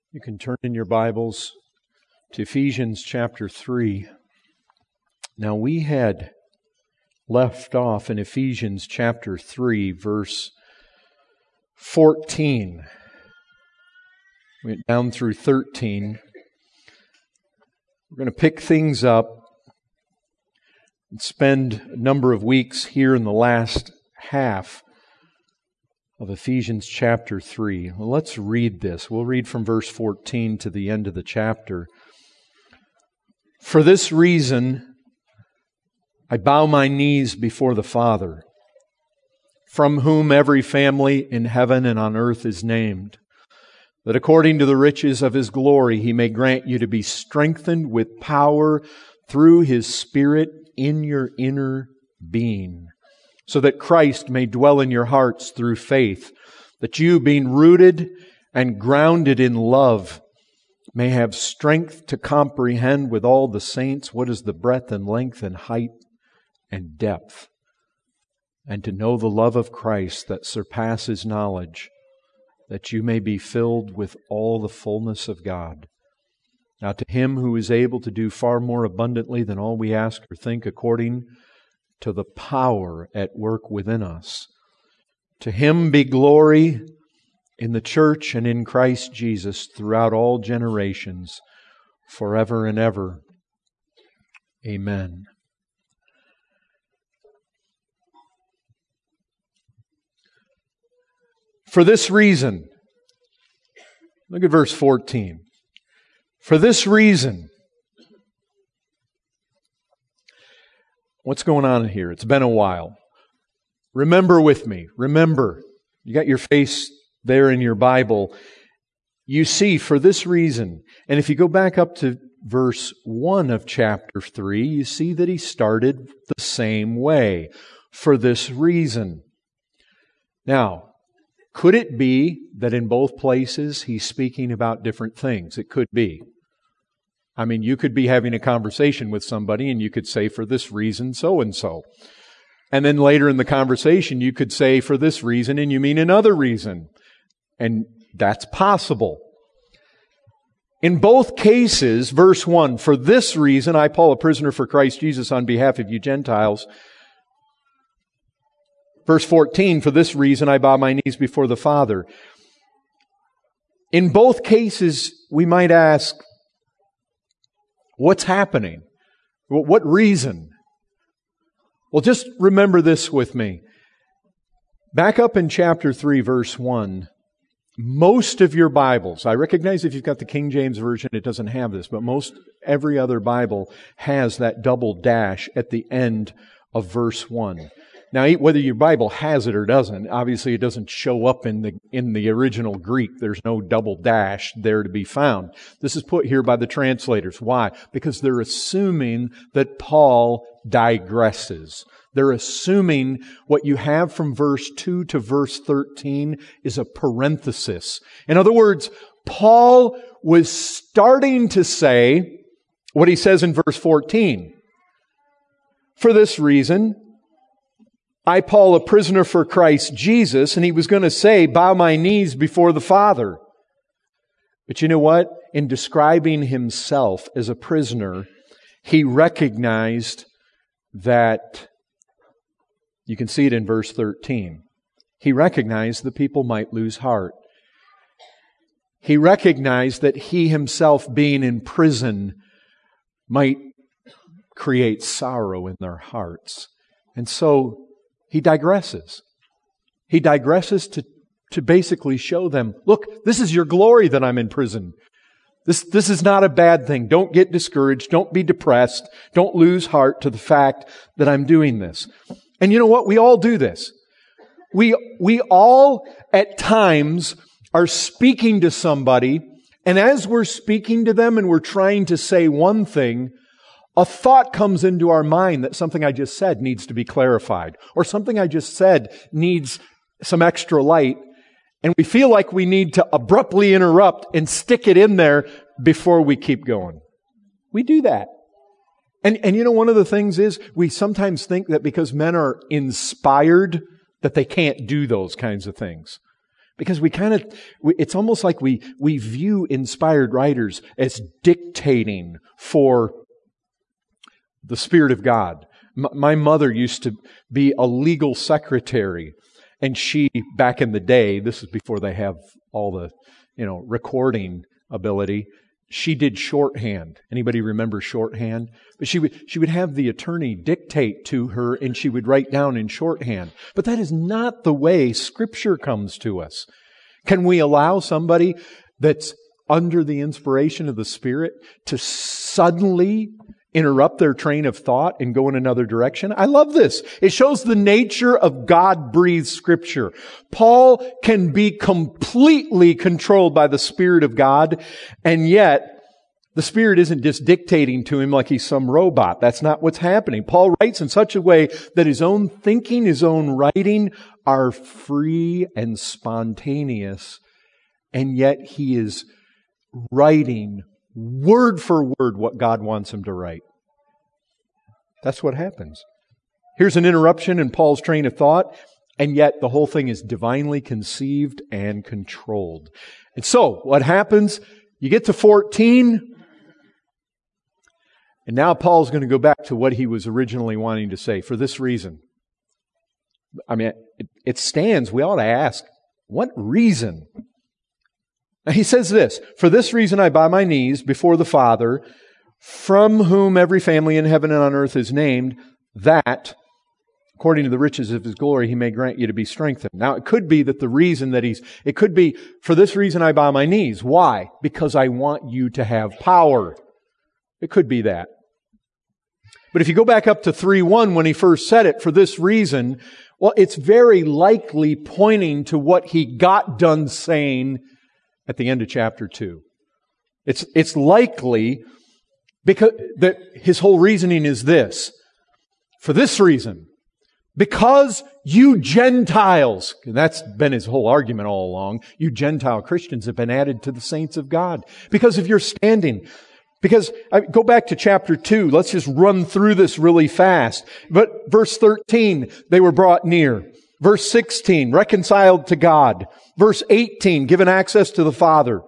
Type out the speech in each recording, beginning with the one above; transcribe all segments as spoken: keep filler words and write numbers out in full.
You can turn in your Bibles to Ephesians chapter three. Now we had left off in Ephesians chapter three, verse fourteen. We went down through thirteen. We're going to pick things up and spend a number of weeks here in the last half of Ephesians chapter three. Well, let's read this. We'll read from verse fourteen to the end of the chapter. For this reason, I bow my knees before the Father, from whom every family in heaven and on earth is named, that according to the riches of His glory He may grant you to be strengthened with power through His Spirit in your inner being, so that Christ may dwell in your hearts through faith, that you, being rooted and grounded in love, may have strength to comprehend with all the saints what is the breadth and length and height and depth, and to know the love of Christ that surpasses knowledge, that you may be filled with all the fullness of God. Now to Him who is able to do far more abundantly than all we ask or think, according to the power at work within us, to Him be glory in the church and in Christ Jesus throughout all generations, forever and ever. Amen. For this reason, look at verse fourteen. For this reason, what's going on here? It's been a while. Remember with me. Remember. You got your face there in your Bible. You see, for this reason. And if you go back up to verse one of chapter three, you see that he started the same way. For this reason. Now, could it be that in both places he's speaking about different things? It could be. I mean, you could be having a conversation with somebody and you could say, for this reason, so and so. And then later in the conversation, you could say, for this reason, and you mean another reason. And that's possible. In both cases, verse one, for this reason, I, Paul, a prisoner for Christ Jesus, on behalf of you Gentiles. Verse fourteen, for this reason, I bow my knees before the Father. In both cases, we might ask, what's happening? What reason? Well, just remember this with me. Back up in chapter three, verse one, most of your Bibles, I recognize if you've got the King James Version, it doesn't have this, but most every other Bible has that double dash at the end of verse one. Now, whether your Bible has it or doesn't, obviously it doesn't show up in the in the original Greek. There's no double dash there to be found. This is put here by the translators. Why? Because they're assuming that Paul digresses. They're assuming what you have from verse two to verse thirteen is a parenthesis. In other words, Paul was starting to say what he says in verse fourteen. For this reason, I, Paul, a prisoner for Christ Jesus, and he was going to say, bow my knees before the Father. But you know what? In describing himself as a prisoner, he recognized that, you can see it in verse thirteen, he recognized the people might lose heart. He recognized that he himself being in prison might create sorrow in their hearts. And so, He digresses. He digresses to, to basically show them, look, this is your glory that I'm in prison. This, this is not a bad thing. Don't get discouraged. Don't be depressed. Don't lose heart to the fact that I'm doing this. And you know what? We all do this. We, we all at times are speaking to somebody, and as we're speaking to them and we're trying to say one thing, a thought comes into our mind that something I just said needs to be clarified, or something I just said needs some extra light, and we feel like we need to abruptly interrupt and stick it in there before we keep going. We do that. And, and you know, one of the things is we sometimes think that because men are inspired that they can't do those kinds of things. Because we kind of, it's almost like we, we view inspired writers as dictating for the Spirit of God. M- my mother used to be a legal secretary, and she, back in the day, this is before they have all the, you know, recording ability, she did shorthand. Anybody remember shorthand? But she would, she would have the attorney dictate to her, and she would write down in shorthand. But that is not the way Scripture comes to us. Can we allow somebody that's under the inspiration of the Spirit to suddenly interrupt their train of thought and go in another direction? I love this. It shows the nature of God-breathed Scripture. Paul can be completely controlled by the Spirit of God, and yet the Spirit isn't just dictating to him like he's some robot. That's not what's happening. Paul writes in such a way that his own thinking, his own writing are free and spontaneous, and yet he is writing word for word what God wants him to write. That's what happens. Here's an interruption in Paul's train of thought, and yet the whole thing is divinely conceived and controlled. And so, what happens? You get to fourteen, and now Paul's going to go back to what he was originally wanting to say. For this reason. I mean, it, it stands. We ought to ask, what reason? Now he says this, for this reason I bow my knees before the Father, from whom every family in heaven and on earth is named, that, according to the riches of His glory, He may grant you to be strengthened. Now it could be that the reason that He's, it could be, for this reason I bow my knees. Why? Because I want you to have power. It could be that. But if you go back up to three one when he first said it, for this reason, well, it's very likely pointing to what he got done saying at the end of chapter two. It's, it's likely because that his whole reasoning is this. For this reason, because you Gentiles, and that's been his whole argument all along, you Gentile Christians have been added to the saints of God. Because of your standing. Because, I, go back to chapter two, let's just run through this really fast. But verse thirteen, they were brought near. Verse sixteen, reconciled to God. Verse eighteen, given access to the Father.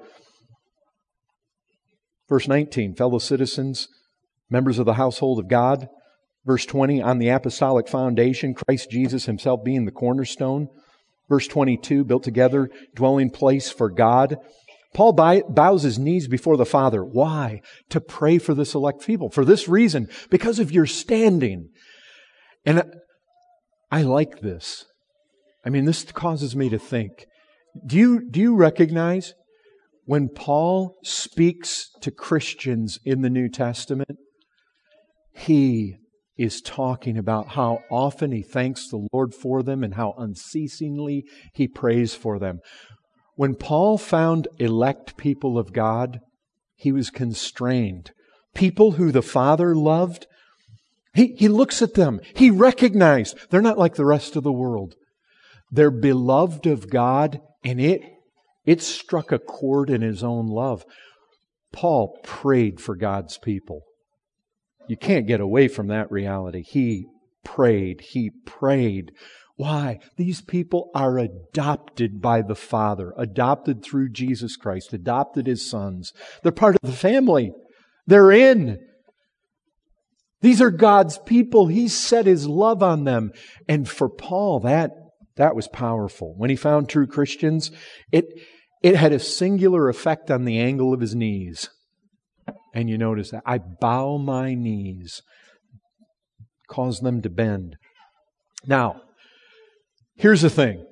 Verse nineteen, fellow citizens, members of the household of God. Verse twenty, on the apostolic foundation, Christ Jesus Himself being the cornerstone. Verse twenty-two, built together, dwelling place for God. Paul bows his knees before the Father. Why? To pray for this elect people. For this reason, because of your standing. And I like this. I mean, this causes me to think. Do you, do you recognize when Paul speaks to Christians in the New Testament, he is talking about how often he thanks the Lord for them and how unceasingly he prays for them. When Paul found elect people of God, he was constrained. People who the Father loved, he, he looks at them. He recognized they're not like the rest of the world. They're beloved of God, and it, it struck a chord in his own love. Paul prayed for God's people. You can't get away from that reality. He prayed. He prayed. Why? These people are adopted by the Father, adopted through Jesus Christ, adopted as sons. They're part of the family. They're in. These are God's people. He set His love on them. And for Paul, that, that was powerful. When he found true Christians, it, it had a singular effect on the angle of his knees. And you notice that. I bow my knees. Cause them to bend. Now, here's the thing.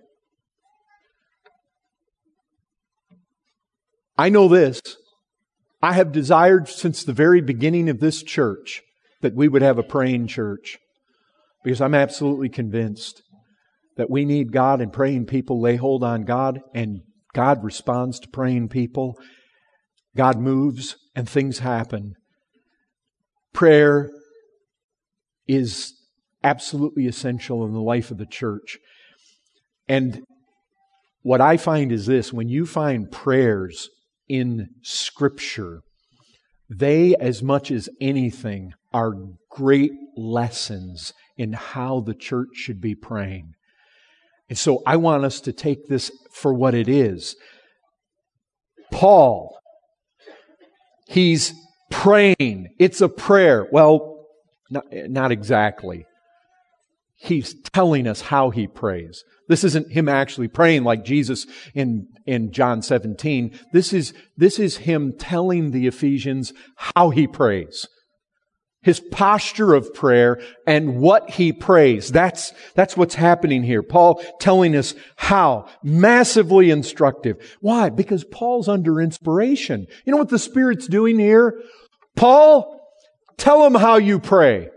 I know this. I have desired since the very beginning of this church that we would have a praying church. Because I'm absolutely convinced that we need God, and praying people lay hold on God, and God responds to praying people. God moves and things happen. Prayer is absolutely essential in the life of the church. And what I find is this, when you find prayers in Scripture, they, as much as anything, are great lessons in how the church should be praying. And so I want us to take this for what it is. Paul, he's praying. It's a prayer. Well, not, not exactly. He's telling us how he prays. This isn't him actually praying like Jesus in, in John seventeen. This is, this is him telling the Ephesians how he prays. His posture of prayer and what he prays. That's, that's what's happening here. Paul telling us how. Massively instructive. Why? Because Paul's under inspiration. You know what the Spirit's doing here? Paul, tell him how you pray.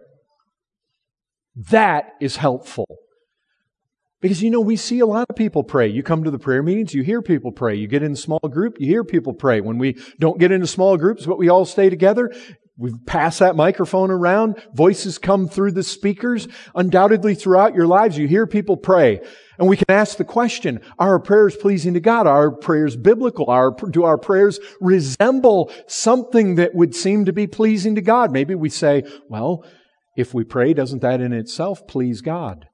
That is helpful. Because, you know, we see a lot of people pray. You come to the prayer meetings, you hear people pray. You get in a small group, you hear people pray. When we don't get into small groups, but we all stay together, we pass that microphone around. Voices come through the speakers. Undoubtedly, throughout your lives, you hear people pray. And we can ask the question, are our prayers pleasing to God? Are our prayers biblical? Are, do our prayers resemble something that would seem to be pleasing to God? Maybe we say, well, if we pray, doesn't that in itself please God?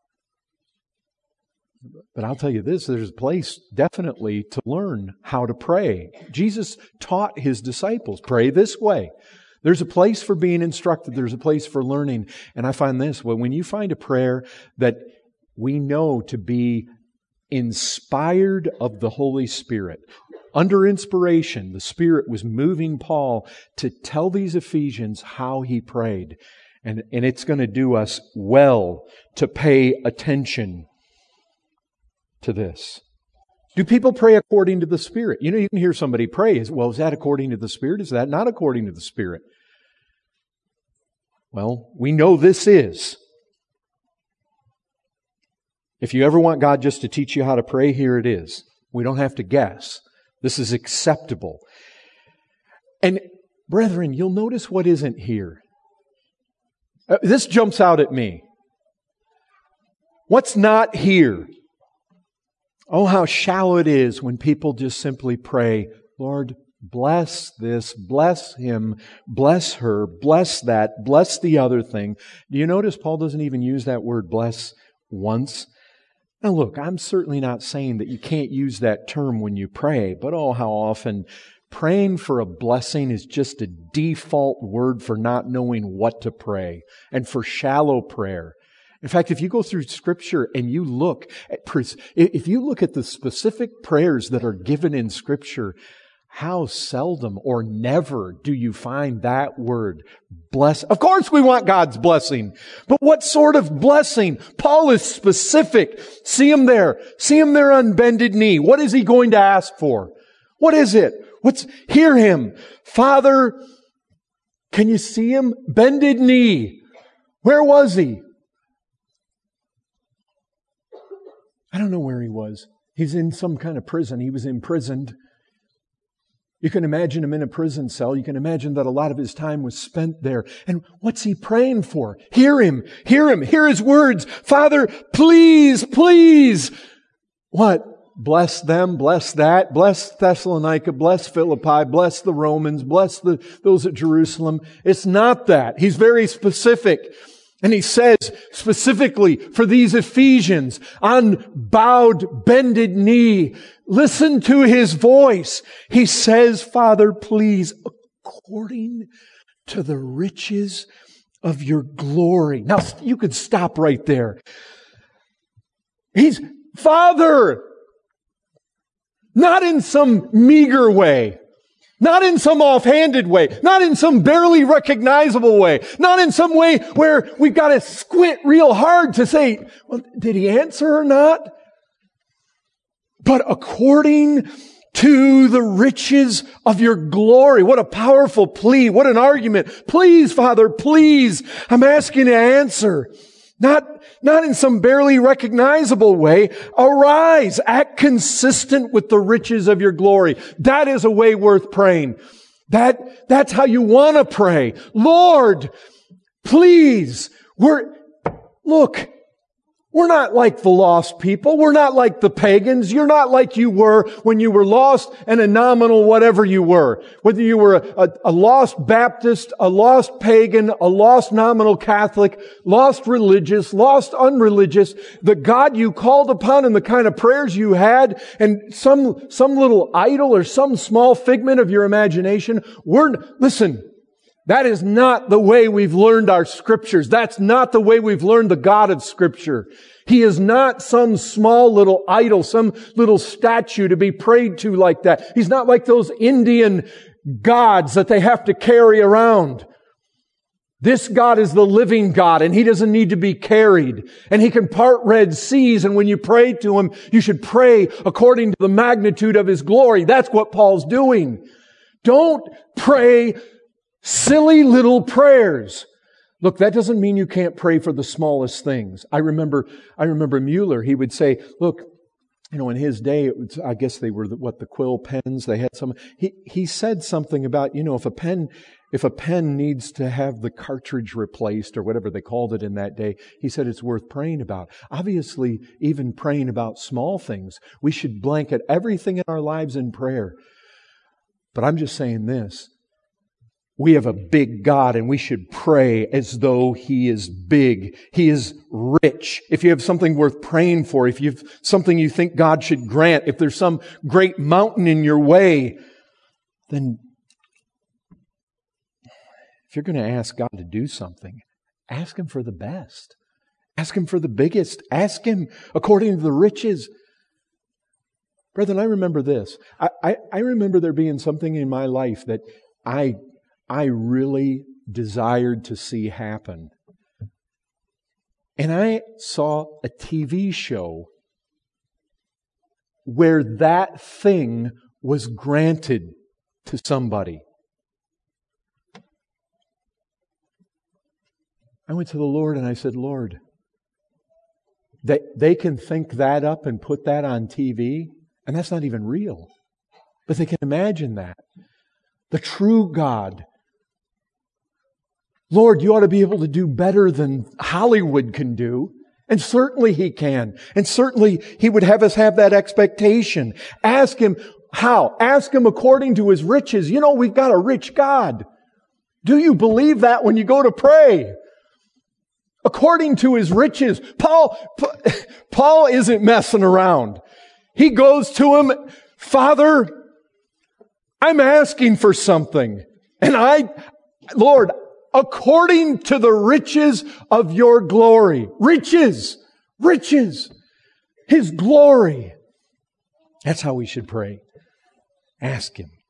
But I'll tell you this, there's a place definitely to learn how to pray. Jesus taught His disciples, pray this way. There's a place for being instructed. There's a place for learning. And I find this, well, when you find a prayer that we know to be inspired of the Holy Spirit, under inspiration, the Spirit was moving Paul to tell these Ephesians how he prayed. And, and it's going to do us well to pay attention to this. Do people pray according to the Spirit? You know, you can hear somebody pray. Well, is that according to the Spirit? Is that not according to the Spirit? Well, we know this is. If you ever want God just to teach you how to pray, here it is. We don't have to guess. This is acceptable. And brethren, you'll notice what isn't here. Uh, this jumps out at me. What's not here? Oh, how shallow it is when people just simply pray, Lord, bless this, bless him, bless her, bless that, bless the other thing. Do you notice Paul doesn't even use that word bless once? Now look, I'm certainly not saying that you can't use that term when you pray, but oh, how often praying for a blessing is just a default word for not knowing what to pray and for shallow prayer. In fact, if you go through Scripture and you look at, if you look at the specific prayers that are given in Scripture, how seldom or never do you find that word, bless. Of course we want God's blessing, but what sort of blessing? Paul is specific. See him there. See him there on bended knee. What is he going to ask for? What is it? What's, hear him. Father, can you see him? Bended knee. Where was he? I don't know where he was. He's in some kind of prison. He was imprisoned. You can imagine him in a prison cell. You can imagine that a lot of his time was spent there. And what's he praying for? Hear him. Hear him. Hear his words. Father, please, please. What? Bless them. Bless that. Bless Thessalonica. Bless Philippi. Bless the Romans. Bless the, those at Jerusalem. It's not that. He's very specific. And he says specifically for these Ephesians on bowed, bended knee, listen to his voice. He says, Father, please, according to the riches of your glory. Now, you could stop right there. He's, Father, not in some meager way. Not in some offhanded way. Not in some barely recognizable way. Not in some way where we've got to squint real hard to say, well, did he answer or not? But according to the riches of your glory. What a powerful plea. What an argument. Please, Father, please. I'm asking you to answer. Not, not in some barely recognizable way. Arise, act consistent with the riches of your glory. That is a way worth praying. That, that's how you want to pray. Lord, please, we're, look, We're not like the lost people. We're not like the pagans. You're not like you were when you were lost and a nominal whatever you were. Whether you were a, a, a lost Baptist, a lost pagan, a lost nominal Catholic, lost religious, lost unreligious, the God you called upon and the kind of prayers you had and some, some little idol or some small figment of your imagination, we're, listen, that is not the way we've learned our scriptures. That's not the way we've learned the God of Scripture. He is not some small little idol, some little statue to be prayed to like that. He's not like those Indian gods that they have to carry around. This God is the living God, and He doesn't need to be carried. And He can part Red Seas, and when you pray to Him, you should pray according to the magnitude of His glory. That's what Paul's doing. Don't pray silly little prayers. Look, that doesn't mean you can't pray for the smallest things. I remember, I remember Mueller, he would say, look, you know, in his day, it was, I guess they were the, what, the quill pens, they had some, he, he said something about, you know, if a pen, if a pen needs to have the cartridge replaced or whatever they called it in that day, he said it's worth praying about. Obviously, even praying about small things, we should blanket everything in our lives in prayer. But I'm just saying this. We have a big God and we should pray as though He is big. He is rich. If you have something worth praying for, if you have something you think God should grant, if there's some great mountain in your way, then if you're going to ask God to do something, ask Him for the best. Ask Him for the biggest. Ask Him according to the riches. Brethren, I remember this. I, I, I remember there being something in my life that I I really desired to see happen. And I saw a T V show where that thing was granted to somebody. I went to the Lord and I said, Lord, they, they can think that up and put that on T V, and that's not even real. But they can imagine that. The true God. Lord, you ought to be able to do better than Hollywood can do. And certainly He can. And certainly He would have us have that expectation. Ask Him how? Ask Him according to His riches. You know, we've got a rich God. Do you believe that when you go to pray? According to His riches. Paul, Paul isn't messing around. He goes to Him, Father, I'm asking for something. And I, Lord, according to the riches of your glory. Riches. Riches. His glory. That's how we should pray. Ask Him.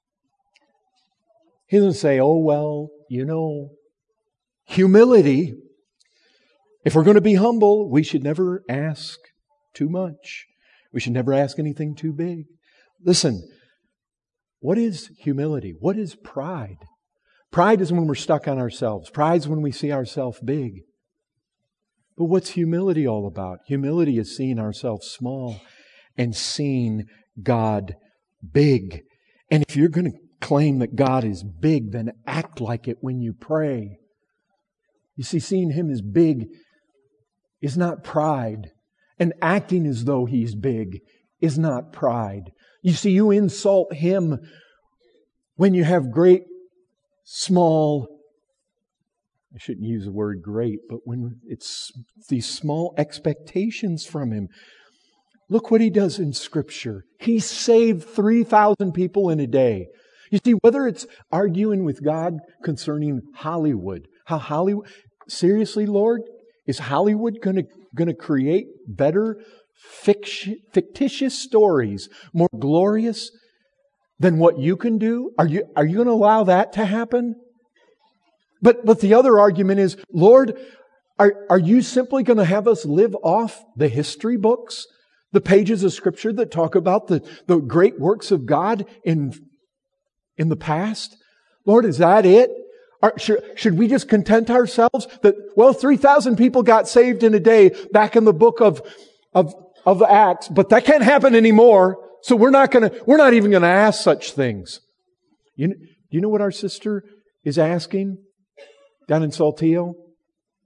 He doesn't say, oh, well, you know, humility. If we're going to be humble, we should never ask too much. We should never ask anything too big. Listen, what is humility? What is pride? Pride is when we're stuck on ourselves. Pride is when we see ourselves big. But what's humility all about? Humility is seeing ourselves small and seeing God big. And if you're going to claim that God is big, then act like it when you pray. You see, seeing Him as big is not pride. And acting as though He's big is not pride. You see, you insult Him when you have great small, I shouldn't use the word great, but when it's these small expectations from Him. Look what He does in Scripture. He saved three thousand people in a day. You see, whether it's arguing with God concerning Hollywood, how Hollywood, seriously, Lord, is Hollywood going to going to create better fiction, fictitious stories, more glorious than what you can do? Are you, are you going to allow that to happen? But, but the other argument is, Lord, are, are you simply going to have us live off the history books, the pages of Scripture that talk about the, the great works of God in, in the past? Lord, is that it? Are, should, should we just content ourselves that, well, three thousand people got saved in a day back in the book of, of, of Acts, but that can't happen anymore. So we're not going to, we're not even going to ask such things. You, you know what our sister is asking down in Saltillo?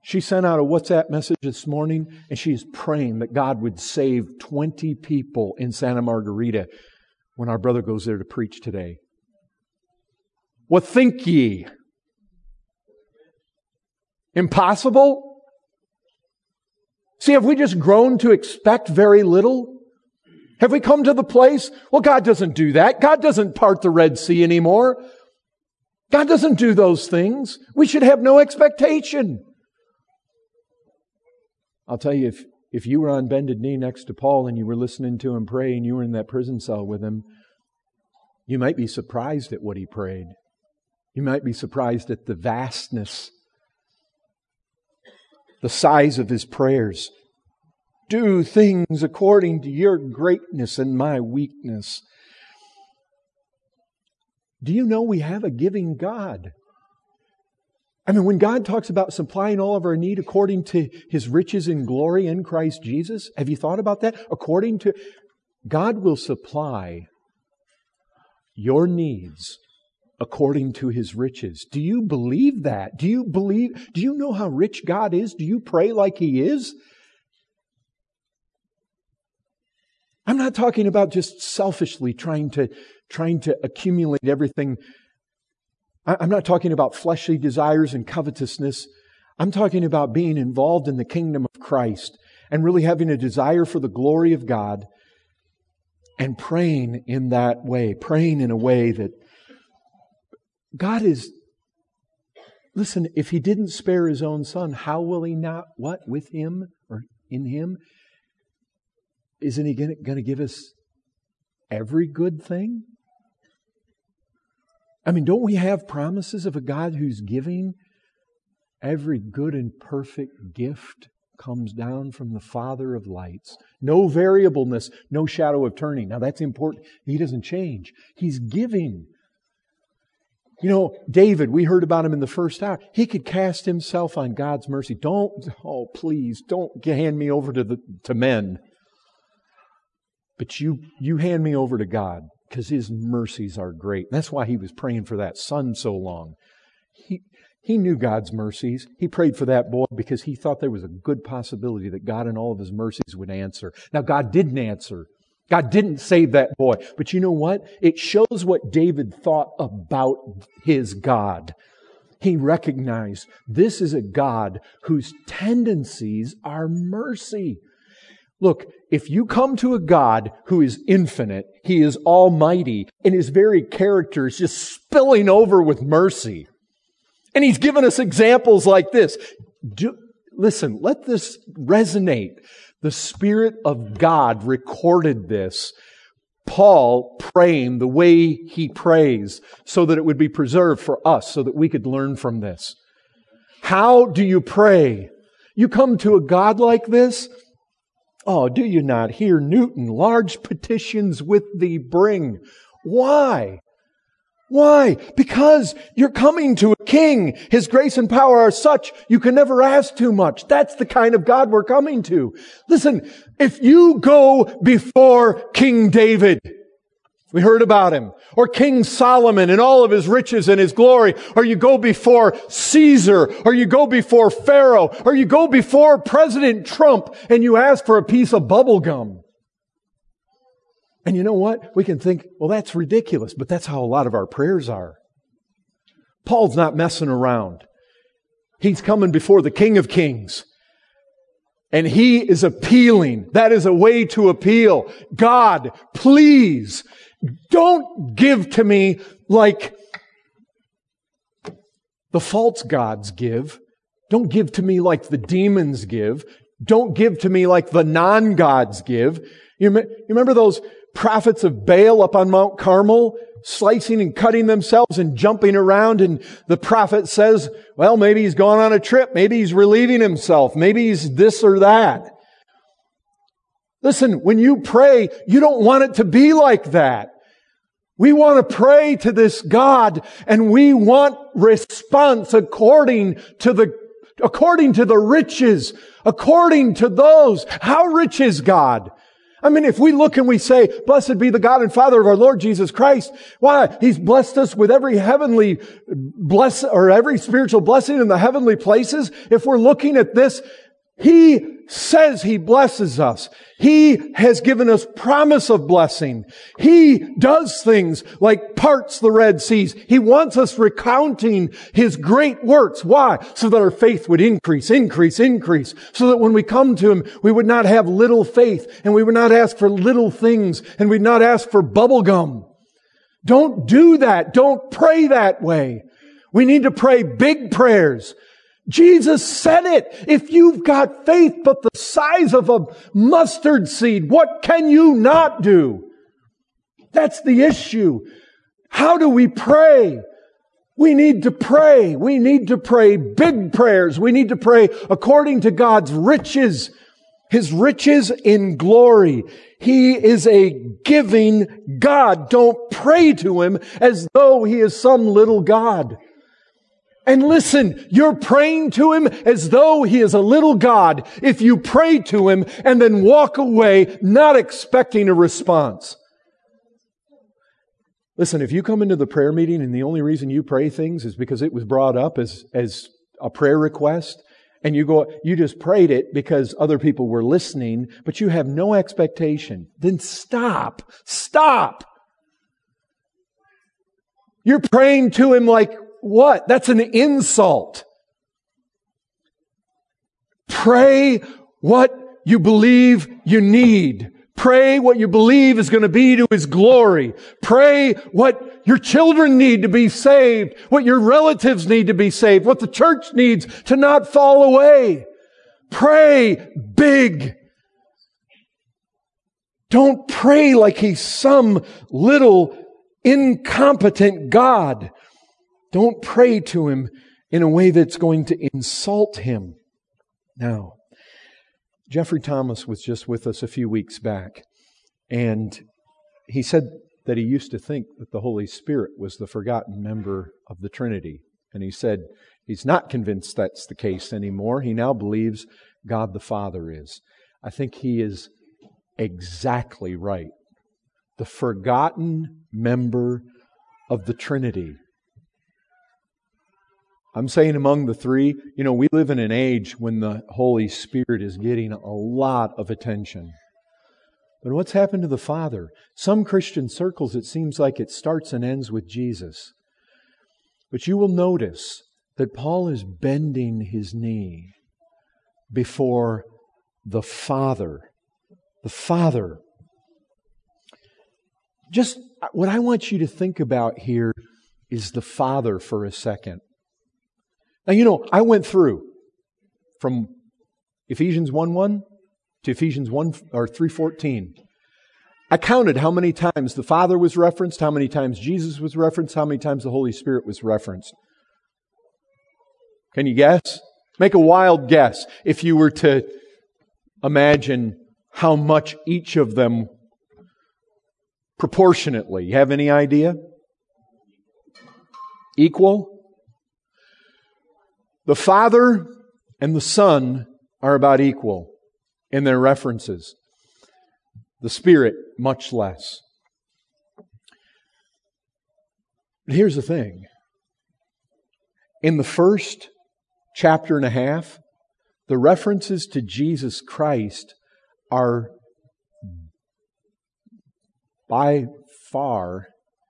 She sent out a WhatsApp message this morning, and she is praying that God would save twenty people in Santa Margarita when our brother goes there to preach today. What think ye? Impossible? See, have we just grown to expect very little? Have we come to the place, well, God doesn't do that. God doesn't part the Red Sea anymore. God doesn't do those things. We should have no expectation. I'll tell you, if, if you were on bended knee next to Paul and you were listening to him pray and you were in that prison cell with him, you might be surprised at what he prayed. You might be surprised at the vastness, the size of his prayers. Do things according to your greatness and my weakness. Do you know we have a giving God? I mean, when God talks about supplying all of our need according to His riches and glory in Christ Jesus, have you thought about that? According to, God will supply your needs according to His riches. Do you believe that? Do you believe, do you know how rich God is? Do you pray like He is? I'm not talking about just selfishly trying to, trying to accumulate everything. I'm not talking about fleshly desires and covetousness. I'm talking about being involved in the kingdom of Christ and really having a desire for the glory of God and praying in that way, praying in a way that God is, listen, if He didn't spare His own Son, how will He not, what, with Him or in Him? Isn't He going to give us every good thing? I mean, don't we have promises of a God who's giving? Every good and perfect gift comes down from the Father of lights. No variableness, no shadow of turning. Now that's important. He doesn't change. He's giving. You know, David, we heard about him in the first hour. He could cast himself on God's mercy. Don't, oh please, don't hand me over to the to men. But you, you hand me over to God because His mercies are great. That's why he was praying for that son so long. He, he knew God's mercies. He prayed for that boy because he thought there was a good possibility that God in all of His mercies would answer. Now, God didn't answer. God didn't save that boy. But you know what? It shows what David thought about his God. He recognized this is a God whose tendencies are mercy. Look, if you come to a God who is infinite, He is almighty, and His very character is just spilling over with mercy. And He's given us examples like this. Do, listen, let this resonate. The Spirit of God recorded this. Paul praying the way he prays so that it would be preserved for us, so that we could learn from this. How do you pray? You come to a God like this? Oh, do you not hear Newton? Large petitions with thee bring. Why? Why? Because you're coming to a king. His grace and power are such, you can never ask too much. That's the kind of God we're coming to. Listen, if you go before King David, we heard about him, or King Solomon and all of his riches and his glory, or you go before Caesar, or you go before Pharaoh, or you go before President Trump and you ask for a piece of bubble gum. And you know what? We can think, well, that's ridiculous, but that's how a lot of our prayers are. Paul's not messing around. He's coming before the King of Kings. And he is appealing. That is a way to appeal. God, please, don't give to me like the false gods give. Don't give to me like the demons give. Don't give to me like the non-gods give. You, me- you remember those prophets of Baal up on Mount Carmel, slicing and cutting themselves and jumping around, and the prophet says, well, maybe he's gone on a trip, maybe he's relieving himself, maybe he's this or that. Listen, when you pray, you don't want it to be like that. We want to pray to this God, and we want response according to the according to the riches, according to those. How rich is God? I mean, if we look and we say, blessed be the God and Father of our Lord Jesus Christ, why? He's blessed us with every heavenly bless, or every spiritual blessing in the heavenly places. If we're looking at this, He says He blesses us. He has given us promise of blessing. He does things like parts the Red Seas. He wants us recounting His great works. Why? So that our faith would increase, increase, increase. So that when we come to Him, we would not have little faith, and we would not ask for little things, and we'd not ask for bubble gum. Don't do that. Don't pray that way. We need to pray big prayers. Jesus said it. If you've got faith but the size of a mustard seed, what can you not do? That's the issue. How do we pray? We need to pray. We need to pray big prayers. We need to pray according to God's riches, His riches in glory. He is a giving God. Don't pray to Him as though He is some little God. And listen, you're praying to Him as though He is a little God if you pray to Him and then walk away not expecting a response. Listen, if you come into the prayer meeting and the only reason you pray things is because it was brought up as, as a prayer request, and you go, you just prayed it because other people were listening, but you have no expectation, then stop. Stop. You're praying to Him like, what? That's an insult. Pray what you believe you need. Pray what you believe is going to be to His glory. Pray what your children need to be saved, what your relatives need to be saved, what the church needs to not fall away. Pray big. Don't pray like He's some little incompetent God. Don't pray to Him in a way that's going to insult Him. Now, Jeffrey Thomas was just with us a few weeks back, and he said that he used to think that the Holy Spirit was the forgotten member of the Trinity. And he said he's not convinced that's the case anymore. He now believes God the Father is. I think he is exactly right. The forgotten member of the Trinity. I'm saying among the three, you know, we live in an age when the Holy Spirit is getting a lot of attention. But what's happened to the Father? Some Christian circles, it seems like it starts and ends with Jesus. But you will notice that Paul is bending his knee before the Father. The Father. Just what I want you to think about here is the Father for a second. Now, you know, I went through from Ephesians one one to Ephesians one or three fourteen. I counted how many times the Father was referenced, how many times Jesus was referenced, how many times the Holy Spirit was referenced. Can you guess? Make a wild guess if you were to imagine how much each of them proportionately. You have any idea? Equal? The Father and the Son are about equal in their references. The Spirit, much less. But here's the thing. In the first chapter and a half, the references to Jesus Christ are by far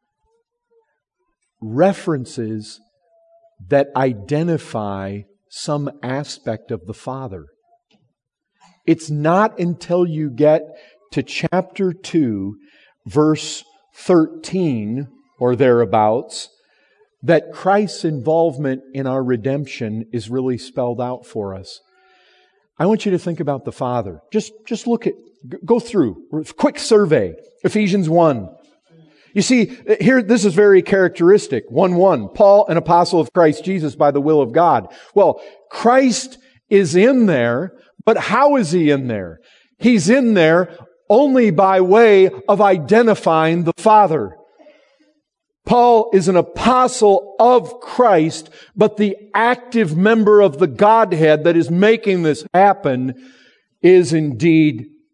references that identify some aspect of the Father. It's not until you get to chapter two, verse thirteen, or thereabouts, that Christ's involvement in our redemption is really spelled out for us. I want you to think about the Father. Just, just look at, go through, quick survey, Ephesians one. You see, here, this is very characteristic. one one, Paul, an apostle of Christ Jesus by the will of God. Well, Christ is in there, but how is He in there? He's in there only by way of identifying the Father. Paul is an apostle of Christ, but the active member of the Godhead that is making this happen is indeed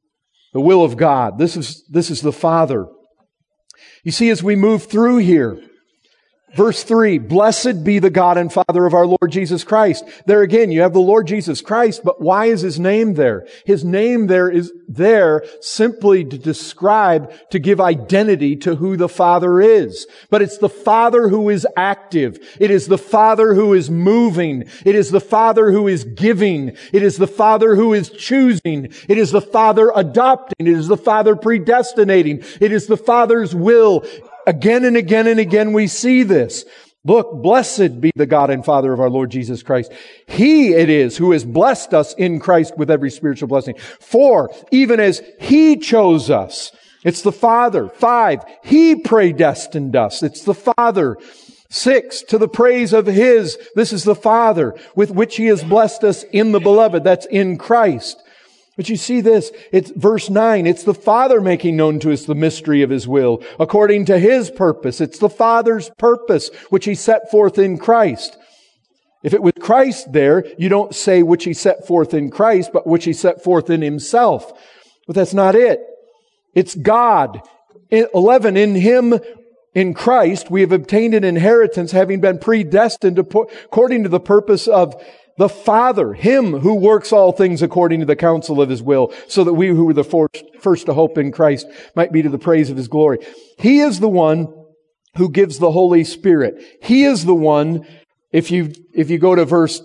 The will of God. This is, this is the Father. You see, as we move through here, verse three, blessed be the God and Father of our Lord Jesus Christ. There again, you have the Lord Jesus Christ, but why is His name there? His name there is there simply to describe, to give identity to who the Father is. But it's the Father who is active. It is the Father who is moving. It is the Father who is giving. It is the Father who is choosing. It is the Father adopting. It is the Father predestinating. It is the Father's will. Again and again and again we see this. Look, blessed be the God and Father of our Lord Jesus Christ. He it is who has blessed us in Christ with every spiritual blessing. For, even as He chose us, it's the Father. Five, He predestined us. It's the Father. Six, to the praise of His, this is the Father, with which He has blessed us in the Beloved. That's in Christ. But you see this, it's verse nine, it's the Father making known to us the mystery of His will, according to His purpose. It's the Father's purpose, which He set forth in Christ. If it was Christ there, you don't say which He set forth in Christ, but which He set forth in Himself. But that's not it. It's God. eleven, in Him, in Christ, we have obtained an inheritance, having been predestined to, according to the purpose of the Father, Him who works all things according to the counsel of His will, so that we who were the first to hope in Christ might be to the praise of His glory. He is the one who gives the Holy Spirit. He is the one, if you, if you go to verse,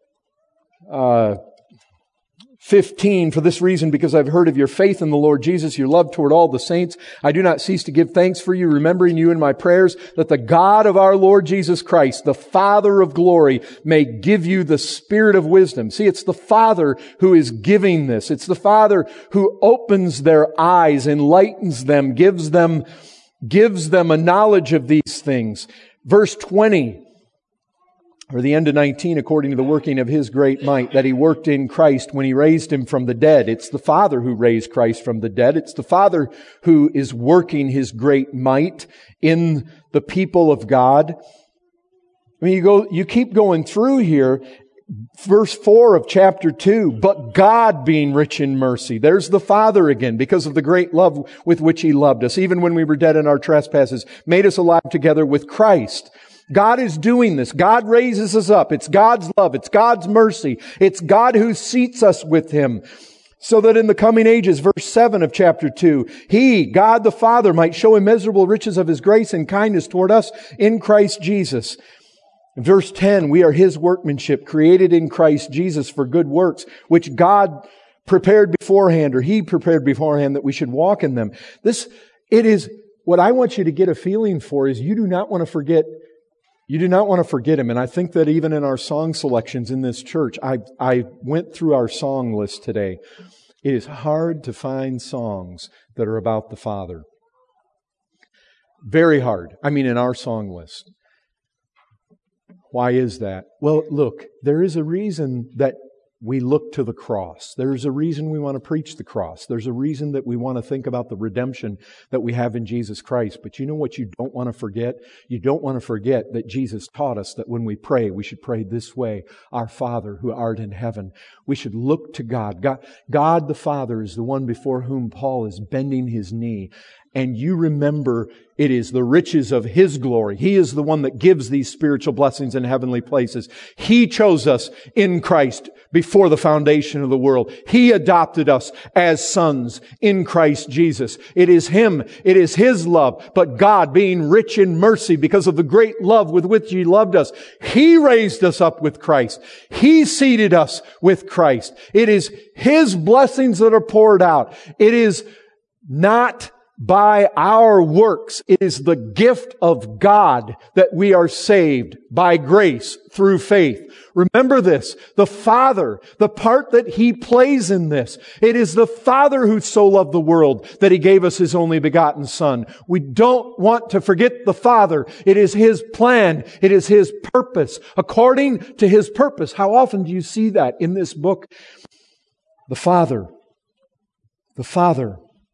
uh, fifteen, for this reason, because I've heard of your faith in the Lord Jesus, your love toward all the saints, I do not cease to give thanks for you, remembering you in my prayers, that the God of our Lord Jesus Christ, the Father of glory, may give you the spirit of wisdom. See, it's the Father who is giving this. It's the Father who opens their eyes, enlightens them, gives them, gives them a knowledge of these things. Verse twenty, or the end of nineteen, according to the working of His great might, that He worked in Christ when He raised Him from the dead. It's the Father who raised Christ from the dead. It's the Father who is working His great might in the people of God. I mean, you go, you keep going through here. Verse four of chapter two, but God being rich in mercy. There's the Father again, because of the great love with which He loved us, even when we were dead in our trespasses, made us alive together with Christ. God is doing this. God raises us up. It's God's love. It's God's mercy. It's God who seats us with Him, so that in the coming ages, verse seven of chapter two, He, God the Father, might show immeasurable riches of His grace and kindness toward us in Christ Jesus. In verse ten, we are His workmanship, created in Christ Jesus for good works, which God prepared beforehand, or He prepared beforehand, that we should walk in them. This, it is, what I want you to get a feeling for is you do not want to forget You do not want to forget Him. And I think that even in our song selections in this church, I, I went through our song list today. It is hard to find songs that are about the Father. Very hard. I mean, in our song list. Why is that? Well, look, there is a reason that we look to the cross. There's a reason we want to preach the cross. There's a reason that we want to think about the redemption that we have in Jesus Christ. But you know what you don't want to forget? You don't want to forget that Jesus taught us that when we pray, we should pray this way: Our Father who art in heaven. We should look to God. God, God the Father is the one before whom Paul is bending his knee. And you remember, it is the riches of His glory. He is the one that gives these spiritual blessings in heavenly places. He chose us in Christ before the foundation of the world. He adopted us as sons in Christ Jesus. It is Him. It is His love. But God, being rich in mercy because of the great love with which He loved us, He raised us up with Christ. He seated us with Christ. It is His blessings that are poured out. It is not by our works. It is the gift of God that we are saved by grace through faith. Remember this, the Father, the part that He plays in this. It is the Father who so loved the world that He gave us His only begotten Son. We don't want to forget the Father. It is His plan. It is His purpose. According to His purpose. How often do you see that in this book? The Father. The Father.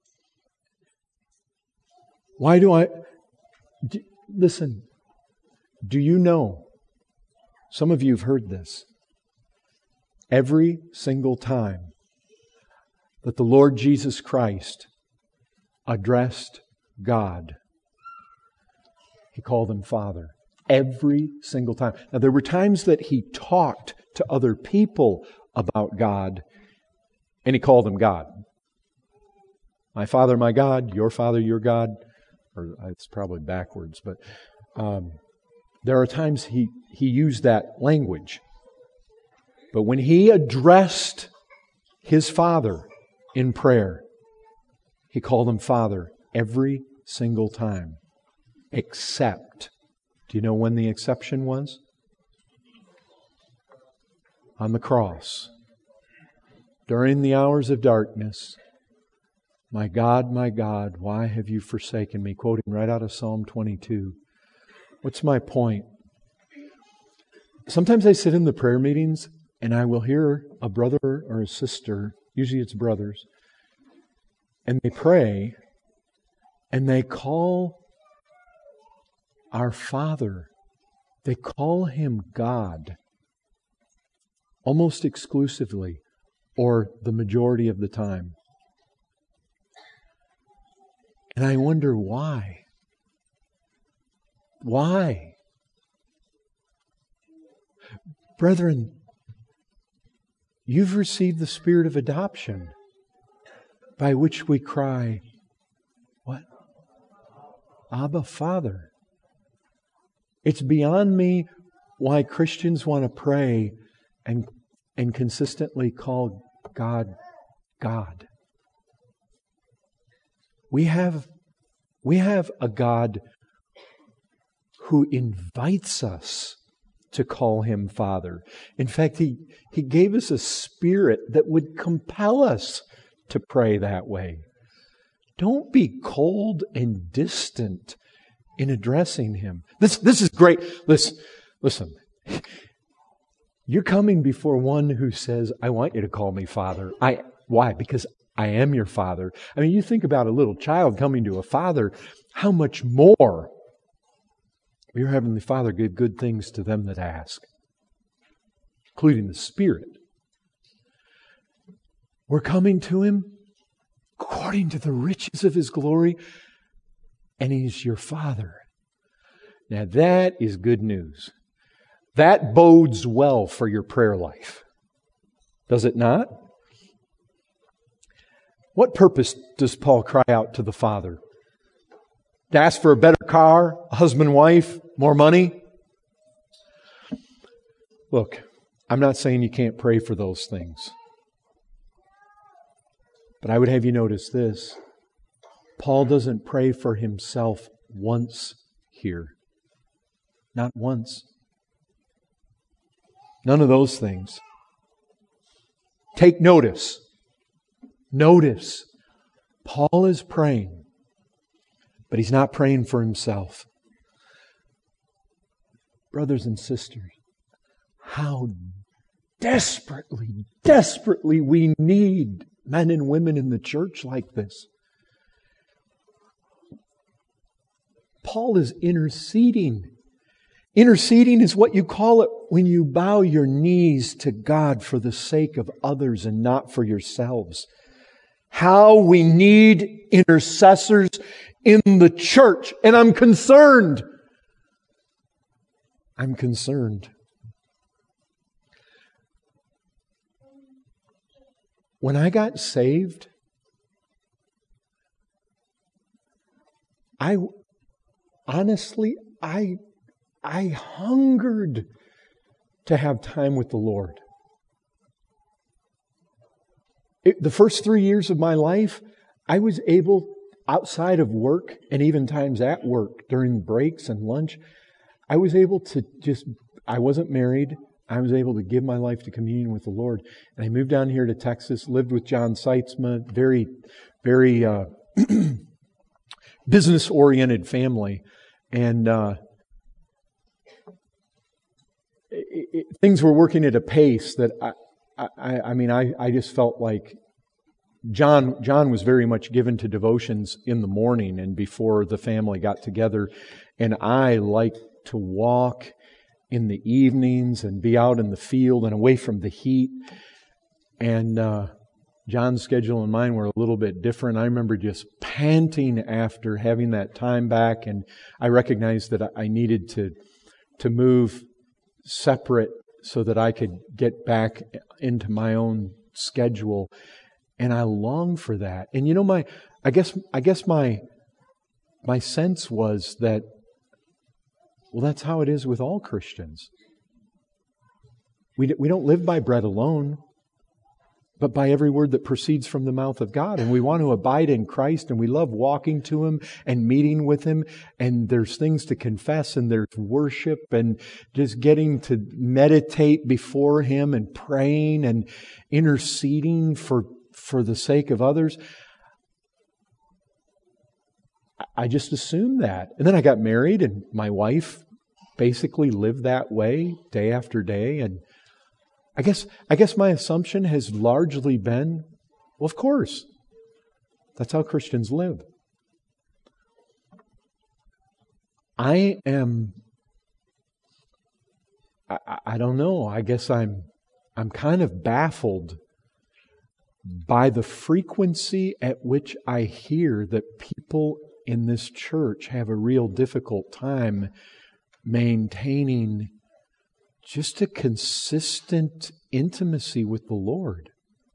Why do I... Do, listen, do you know, some of you have heard this, every single time that the Lord Jesus Christ addressed God. He called Him Father every single time. Now, there were times that He talked to other people about God, and He called Him God. My Father, my God, your Father, your God. Or it's probably backwards, but um, there are times he, he used that language. But when He addressed His Father in prayer, He called Him Father every single time. Except, do you know when the exception was? On the cross. During the hours of darkness, my God, my God, why have you forsaken me? Quoting right out of Psalm twenty-two. What's my point? Sometimes I sit in the prayer meetings and I will hear a brother or a sister, usually it's brothers, and they pray and they call our Father, they call Him God almost exclusively or the majority of the time. And I wonder why. Why? Brethren, you've received the Spirit of adoption by which we cry, what? Abba, Father. It's beyond me why Christians want to pray and, and consistently call God, God. We have, we have a God who invites us to call Him Father. In fact, He, He gave us a spirit that would compel us to pray that way. Don't be cold and distant in addressing Him. This, this is great. Listen, listen. You're coming before one who says, I want you to call me Father. I, why? Because I am your Father. I mean, you think about a little child coming to a father, how much more your Heavenly Father gave good things to them that ask, including the Spirit. We're coming to Him according to the riches of His glory, and He's your Father. Now that is good news. That bodes well for your prayer life. Does it not? What purpose does Paul cry out to the Father? To ask for a better car, a husband, wife, more money? Look, I'm not saying you can't pray for those things. But I would have you notice this. Paul doesn't pray for himself once here. Not once. None of those things. Take notice. Notice. Paul is praying, but he's not praying for himself. Brothers and sisters, how desperately, desperately we need men and women in the church like this. Paul is interceding. Interceding is what you call it when you bow your knees to God for the sake of others and not for yourselves. How we need intercessors in the church. And I'm concerned. I'm concerned. When I got saved, I honestly, I, I hungered to have time with the Lord. It, the first three years of my life, I was able, outside of work and even times at work, during breaks and lunch, I was able to just, I wasn't married, I was able to give my life to communion with the Lord. And I moved down here to Texas, lived with John Seitzma, very, very uh, business-oriented family. And uh, it, it, things were working at a pace that, I, I, I mean, I, I just felt like John, John was very much given to devotions in the morning and before the family got together. And I liked to walk in the evenings and be out in the field and away from the heat. And uh, John's schedule and mine were a little bit different. I remember just panting after having that time back, and I recognized that I needed to to move separate so that I could get back into my own schedule. And I long for that. And you know, my I guess I guess my my sense was that, well, that's how it is with all Christians. We we don't live by bread alone, but by every word that proceeds from the mouth of God. And we want to abide in Christ, and we love walking to Him and meeting with Him. And there's things to confess, and there's worship, and just getting to meditate before Him and praying and interceding for, for the sake of others. I just assumed that. And then I got married, and my wife basically lived that way day after day. And I guess I guess my assumption has largely been, well, of course, that's how Christians live. I am, I, I don't know, I guess I'm I'm kind of baffled by the frequency at which I hear that people in this church have a real difficult time maintaining just a consistent intimacy with the Lord.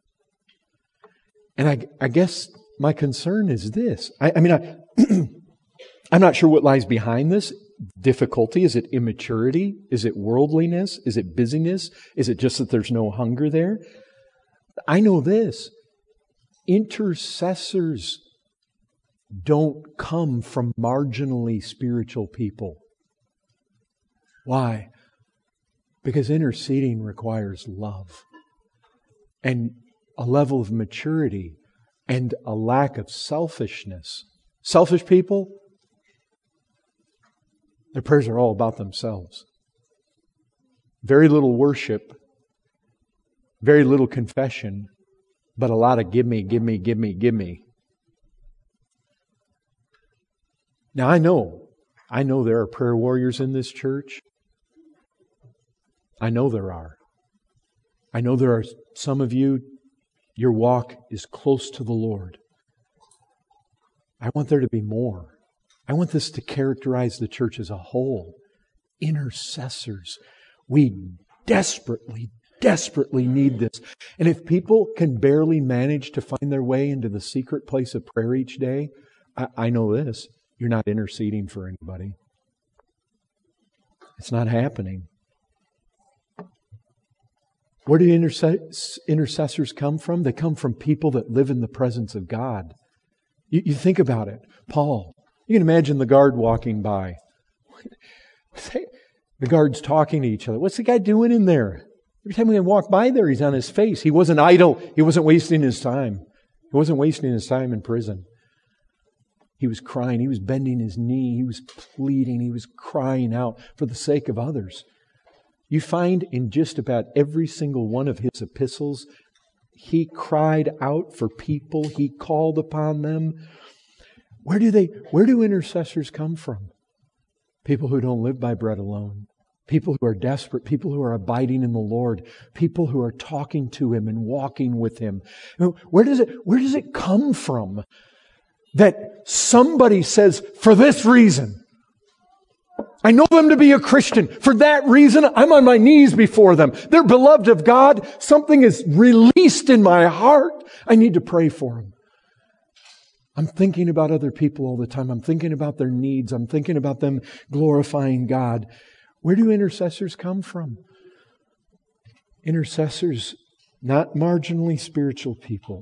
And I, I guess my concern is this. I, I mean, I, I'm not sure what lies behind this difficulty. Is it immaturity? Is it worldliness? Is it busyness? Is it just that there's no hunger there? I know this. Intercessors don't come from marginally spiritual people. Why? Because interceding requires love and a level of maturity and a lack of selfishness. Selfish people, their prayers are all about themselves. Very little worship, very little confession, but a lot of give me, give me, give me, give me. Now I know, I know there are prayer warriors in this church. I know there are. I know there are some of you, your walk is close to the Lord. I want there to be more. I want this to characterize the church as a whole. Intercessors. We desperately, desperately need this. And if people can barely manage to find their way into the secret place of prayer each day, I, I know this. You're not interceding for anybody. It's not happening. Where do intercess- intercessors come from? They come from people that live in the presence of God. You, you think about it. Paul, you can imagine the guard walking by. The guards talking to each other. What's the guy doing in there? Every time we walk by there, he's on his face. He wasn't idle. He wasn't wasting his time. He wasn't wasting his time in prison. He was crying. He was bending his knee. He was pleading. He was crying out for the sake of others. You find in just about every single one of his epistles, he cried out for people. He called upon them. Where do they, where do intercessors come from? People who don't live by bread alone. People who are desperate. People who are abiding in the Lord. People who are talking to Him and walking with Him. Where does it, where does it come from that somebody says, for this reason, I know them to be a Christian. For that reason, I'm on my knees before them. They're beloved of God. Something is released in my heart. I need to pray for them. I'm thinking about other people all the time. I'm thinking about their needs. I'm thinking about them glorifying God. Where do intercessors come from? Intercessors, not marginally spiritual people.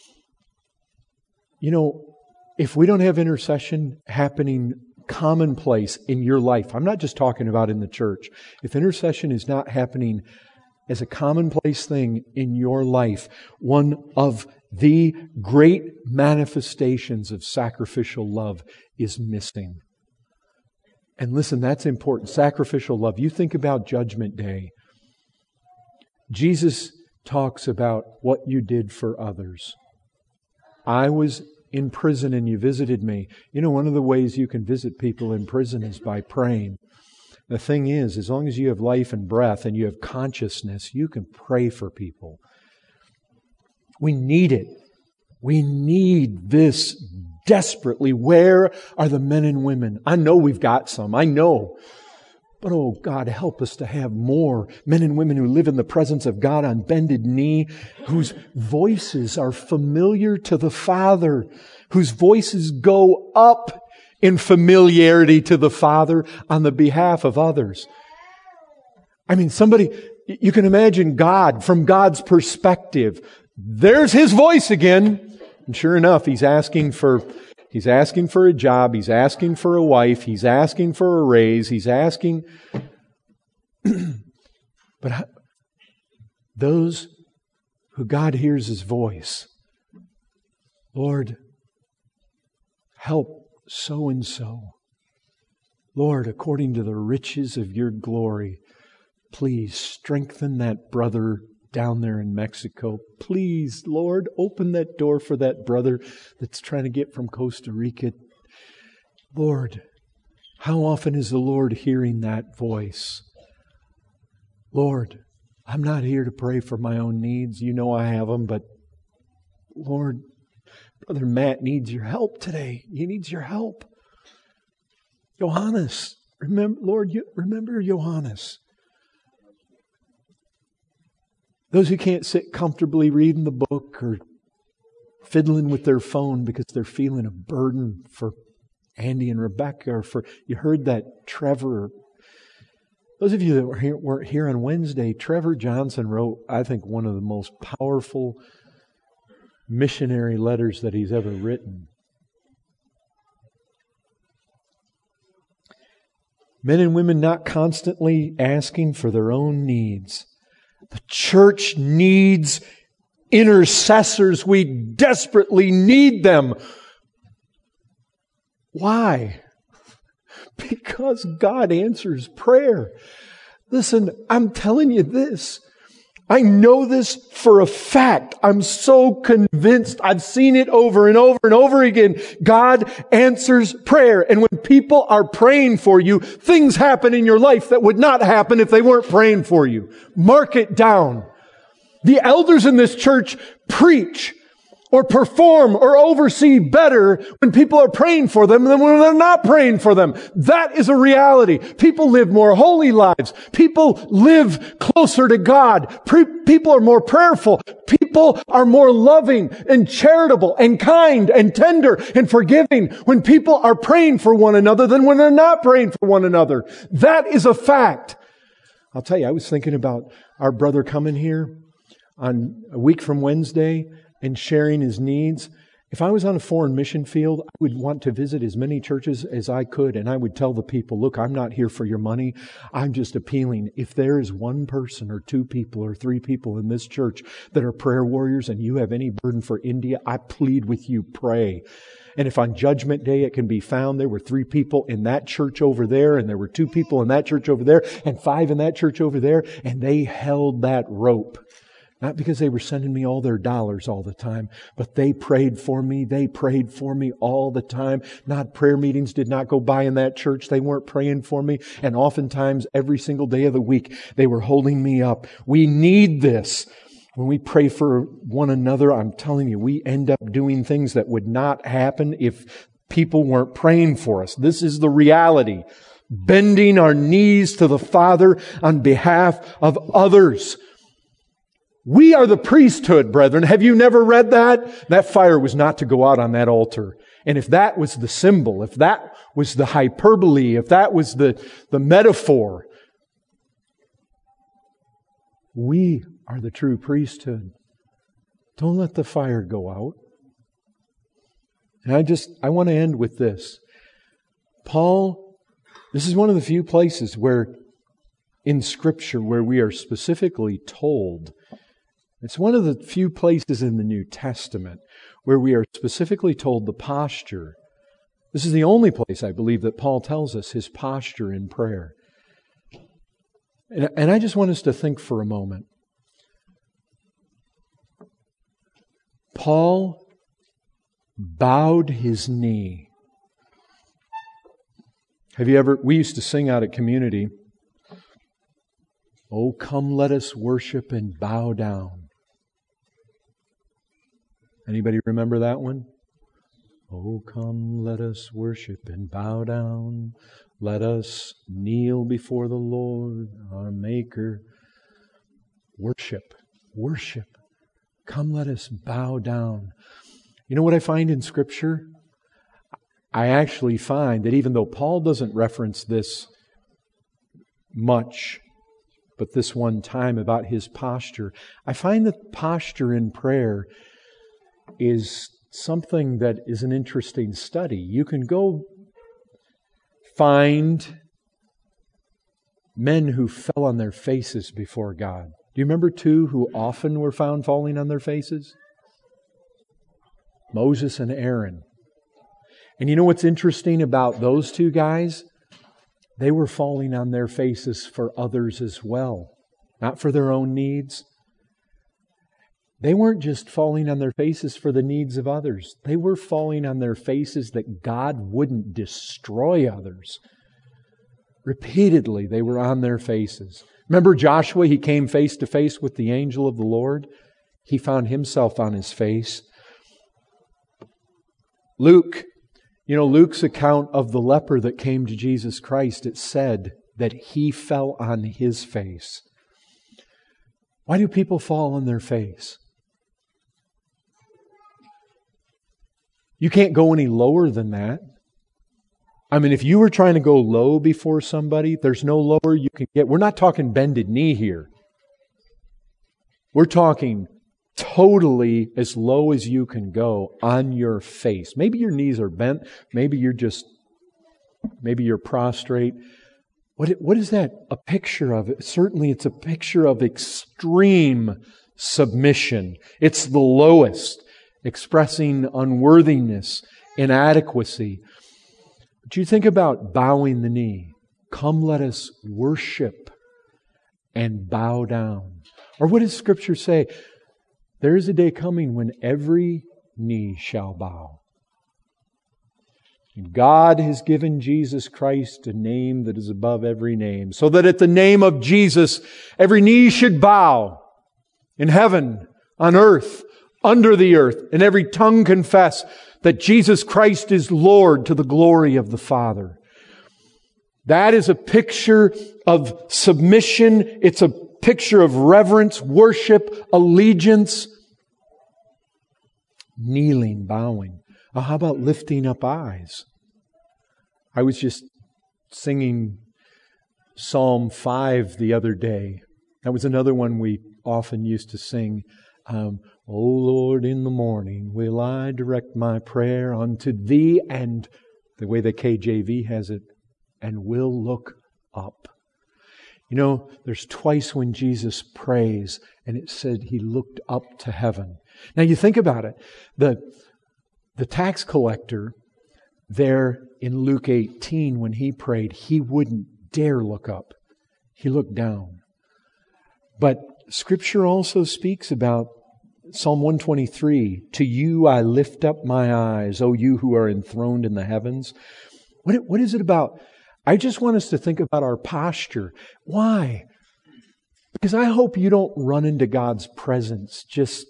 You know, if we don't have intercession happening commonplace in your life, I'm not just talking about in the church. If intercession is not happening as a commonplace thing in your life, one of the great manifestations of sacrificial love is missing. And listen, that's important. Sacrificial love. You think about Judgment Day. Jesus talks about what you did for others. I was in prison and you visited me. You know, one of the ways you can visit people in prison is by praying. The thing is, as long as you have life and breath and you have consciousness, you can pray for people. We need it. We need this desperately. Where are the men and women? I know we've got some. I know. But oh God, help us to have more men and women who live in the presence of God on bended knee, whose voices are familiar to the Father, whose voices go up in familiarity to the Father on the behalf of others. I mean, somebody, you can imagine God from God's perspective. There's His voice again. And sure enough, He's asking for He's asking for a job. He's asking for a wife. He's asking for a raise. He's asking. But those who God hears His voice, Lord, help so and so. Lord, according to the riches of your glory, please strengthen that brother down there in Mexico. Please, Lord, open that door for that brother that's trying to get from Costa Rica. Lord, how often is the Lord hearing that voice? Lord, I'm not here to pray for my own needs. You know I have them, but Lord, Brother Matt needs your help today. He needs your help. Johannes, remember, Lord, you remember Johannes. Those who can't sit comfortably reading the book or fiddling with their phone because they're feeling a burden for Andy and Rebecca, or for, you heard that Trevor. Those of you that were here, weren't here on Wednesday, Trevor Johnson wrote, I think, one of the most powerful missionary letters that he's ever written. Men and women not constantly asking for their own needs. The church needs intercessors. We desperately need them. Why? Because God answers prayer. Listen, I'm telling you this. I know this for a fact. I'm so convinced. I've seen it over and over and over again. God answers prayer. And when people are praying for you, things happen in your life that would not happen if they weren't praying for you. Mark it down. The elders in this church preach or perform or oversee better when people are praying for them than when they're not praying for them. That is a reality. People live more holy lives. People live closer to God. Pre- people are more prayerful. People are more loving and charitable and kind and tender and forgiving when people are praying for one another than when they're not praying for one another. That is a fact. I'll tell you, I was thinking about our brother coming here on a week from Wednesday and sharing his needs. If I was on a foreign mission field, I would want to visit as many churches as I could, and I would tell the people, look, I'm not here for your money. I'm just appealing. If there is one person or two people or three people in this church that are prayer warriors and you have any burden for India, I plead with you, pray. And if on Judgment Day it can be found, there were three people in that church over there, and there were two people in that church over there, and five in that church over there, and they held that rope. Not because they were sending me all their dollars all the time, but they prayed for me. They prayed for me all the time. Not prayer meetings did not go by in that church. They weren't praying for me. And oftentimes, every single day of the week, they were holding me up. We need this. When we pray for one another, I'm telling you, we end up doing things that would not happen if people weren't praying for us. This is the reality. Bending our knees to the Father on behalf of others. We are the priesthood, brethren. Have you never read that? That fire was not to go out on that altar. And if that was the symbol, if that was the hyperbole, if that was the, the metaphor, we are the true priesthood. Don't let the fire go out. And I just, I want to end with this. Paul, this is one of the few places where, in Scripture, where we are specifically told. It's one of the few places in the New Testament where we are specifically told the posture. This is the only place, I believe, that Paul tells us his posture in prayer. And, and I just want us to think for a moment. Paul bowed his knee. Have you ever, we used to sing out at Community, "Oh, come let us worship and bow down." Anybody remember that one? Oh, come, let us worship and bow down. Let us kneel before the Lord, our Maker. Worship, worship. Come, let us bow down. You know what I find in Scripture? I actually find that even though Paul doesn't reference this much, but this one time about his posture, I find that posture in prayer is something that is an interesting study. You can go find men who fell on their faces before God. Do you remember two who often were found falling on their faces? Moses and Aaron. And you know what's interesting about those two guys? They were falling on their faces for others as well, not for their own needs. They weren't just falling on their faces for the needs of others. They were falling on their faces that God wouldn't destroy others. Repeatedly, they were on their faces. Remember Joshua? He came face to face with the angel of the Lord. He found himself on his face. Luke, you know, Luke's account of the leper that came to Jesus Christ, it said that he fell on his face. Why do people fall on their face? You can't go any lower than that. I mean, if you were trying to go low before somebody, there's no lower you can get. We're not talking bended knee here. We're talking totally as low as you can go on your face. Maybe your knees are bent. Maybe you're just, maybe you're prostrate. What, what is that a picture of? Certainly it's a picture of extreme submission. It's the lowest, expressing unworthiness, inadequacy. But you think about bowing the knee. Come, let us worship and bow down. Or what does Scripture say? There is a day coming when every knee shall bow. God has given Jesus Christ a name that is above every name, so that at the name of Jesus, every knee should bow in heaven, on earth, under the earth, and every tongue confess that Jesus Christ is Lord to the glory of the Father. That is a picture of submission. It's a picture of reverence, worship, allegiance, kneeling, bowing. Oh, how about lifting up eyes? I was just singing Psalm five the other day. That was another one we often used to sing. Um, O Lord, in the morning will I direct my prayer unto Thee, and the way the K J V has it, and will look up. You know, there's twice when Jesus prays, and it said He looked up to heaven. Now you think about it. The, the tax collector there in Luke eighteen, when he prayed, he wouldn't dare look up. He looked down. But Scripture also speaks about Psalm one twenty-three, to You I lift up my eyes, O You who are enthroned in the heavens. What, what is it about? I just want us to think about our posture. Why? Because I hope you don't run into God's presence just,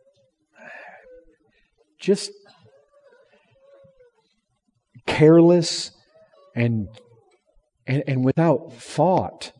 just careless and, and, and without thought.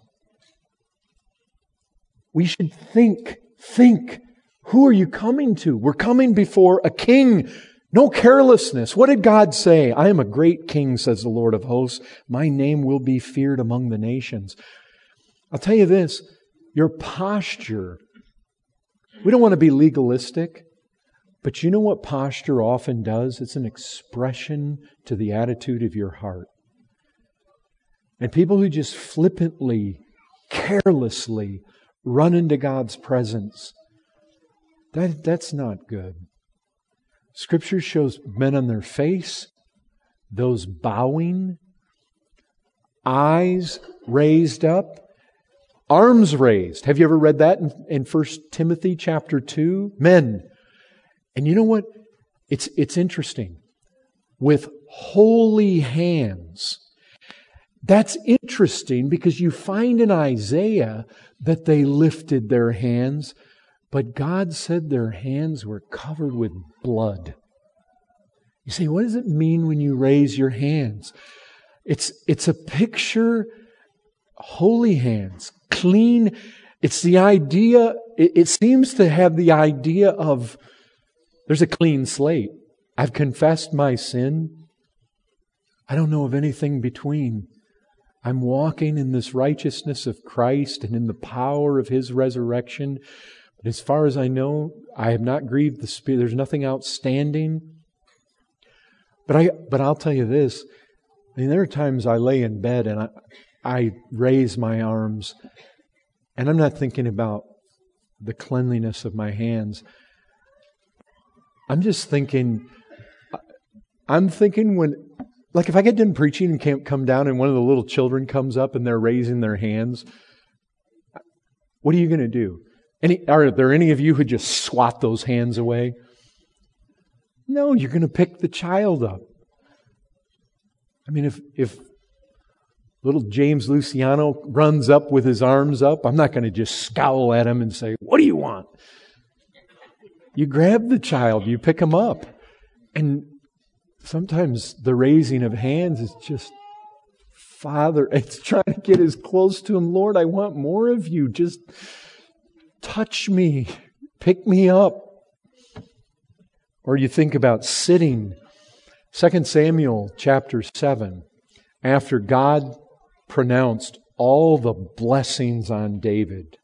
We should think, think. Who are you coming to? We're coming before a king. No carelessness. What did God say? I am a great king, says the Lord of hosts. My name will be feared among the nations. I'll tell you this, your posture, we don't want to be legalistic, but you know what posture often does? It's an expression to the attitude of your heart. And people who just flippantly, carelessly run into God's presence, That, that's not good. Scripture shows men on their face, those bowing, eyes raised up, arms raised. Have you ever read that in, in First Timothy chapter two? Men. And you know what? It's, it's interesting. With holy hands. That's interesting because you find in Isaiah that they lifted their hands. But God said their hands were covered with blood. You say, what does it mean when you raise your hands? It's, it's a picture, holy hands, clean. It's the idea, it, it seems to have the idea of there's a clean slate. I've confessed my sin. I don't know of anything between. I'm walking in this righteousness of Christ and in the power of His resurrection. But as far as I know, I have not grieved the Spirit. There's nothing outstanding. But I, but I'll tell you this. I mean, there are times I lay in bed and I, I raise my arms, and I'm not thinking about the cleanliness of my hands. I'm just thinking, I'm thinking when, like if I get done preaching and can't come down and one of the little children comes up and they're raising their hands, what are you going to do? Any, are there any of you who just swat those hands away? No, you're going to pick the child up. I mean, if if little James Luciano runs up with his arms up, I'm not going to just scowl at him and say, what do you want? You grab the child, you pick him up. And sometimes the raising of hands is just, Father, it's trying to get as close to Him. Lord, I want more of You. Just touch me. Pick me up. Or you think about sitting. Second Samuel chapter seven. After God pronounced all the blessings on David,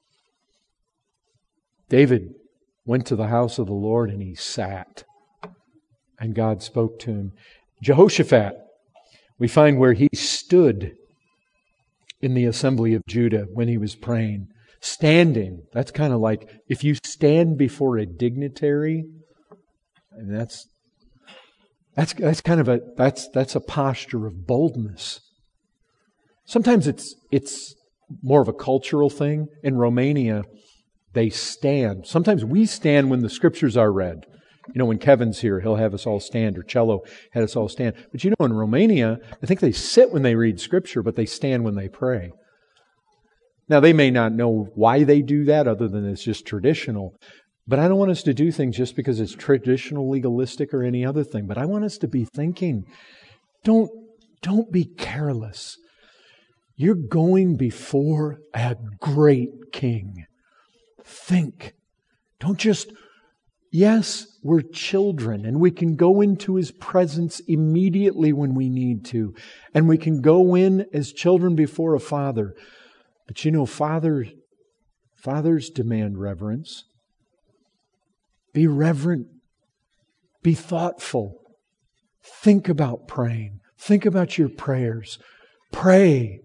David went to the house of the Lord and he sat. And God spoke to him. Jehoshaphat, we find where he stood in the assembly of Judah when he was praying. Standing. That's kind of like if you stand before a dignitary, I mean, that's that's that's kind of a that's that's a posture of boldness. Sometimes it's it's more of a cultural thing. In Romania, they stand. Sometimes we stand when the scriptures are read. You know, when Kevin's here, he'll have us all stand, or Cello had us all stand. But you know, in Romania, I think they sit when they read scripture, but they stand when they pray. Now, they may not know why they do that other than it's just traditional. But I don't want us to do things just because it's traditional, legalistic, or any other thing. But I want us to be thinking, don't, don't be careless. You're going before a great King. Think. Don't just, yes, we're children and we can go into His presence immediately when we need to. And we can go in as children before a father. But you know, father, fathers demand reverence. Be reverent. Be thoughtful. Think about praying. Think about your prayers. Pray.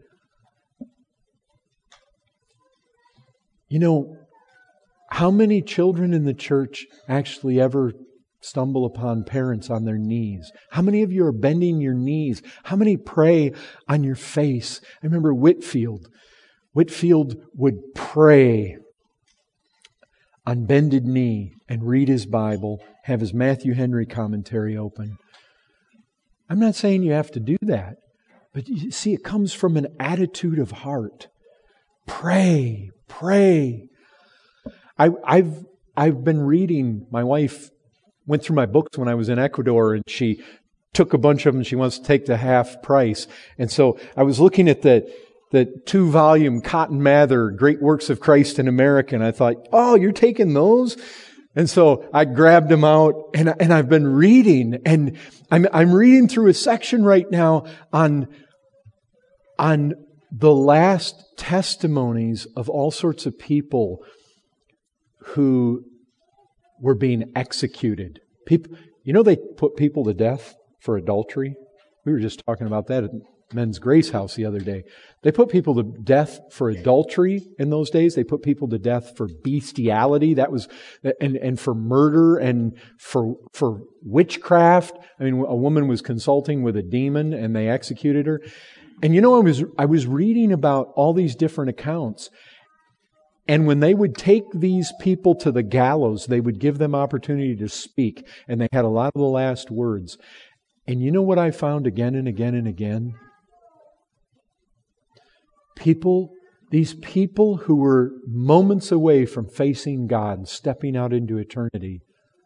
You know, how many children in the church actually ever stumble upon parents on their knees? How many of you are bending your knees? How many pray on your face? I remember Whitfield. Whitfield would pray on bended knee and read his Bible, have his Matthew Henry commentary open. I'm not saying you have to do that, but you see, it comes from an attitude of heart. Pray, pray. I, I've I've been reading. My wife went through my books when I was in Ecuador, and she took a bunch of them. She wants to take the half price, and so I was looking at the. the two-volume Cotton Mather, Great Works of Christ in America. And I thought, oh, you're taking those? And so I grabbed them out, and, and I've been reading. And I'm, I'm reading through a section right now on, on the last testimonies of all sorts of people who were being executed. People, you know, they put people to death for adultery. We were just talking about that at Men's Grace House the other day. They put people to death for adultery in those days. They put people to death for bestiality. That was, and, and for murder and for, for witchcraft. I mean, a woman was consulting with a demon and they executed her. And you know, I was, I was reading about all these different accounts. And when they would take these people to the gallows, they would give them opportunity to speak. And they had a lot of the last words. And you know what I found again and again and again? People These people who were moments away from facing God and stepping out into eternity,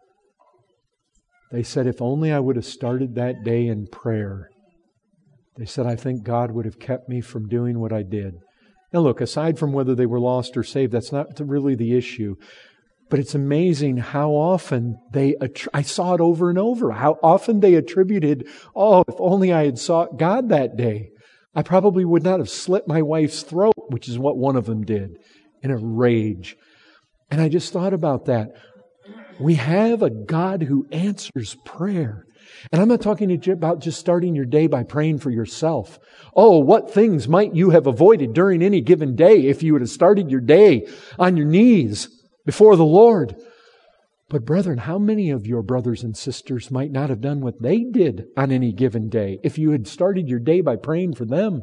they said, if only I would have started that day in prayer. They said, I think God would have kept me from doing what I did. Now look, aside from whether they were lost or saved, that's not really the issue. But it's amazing how often they, I saw it over and over, how often they attributed, oh, if only I had sought God that day, I probably would not have slit my wife's throat, which is what one of them did, in a rage. And I just thought about that. We have a God who answers prayer. And I'm not talking to you about just starting your day by praying for yourself. Oh, what things might you have avoided during any given day if you would have started your day on your knees before the Lord? But brethren, how many of your brothers and sisters might not have done what they did on any given day if you had started your day by praying for them?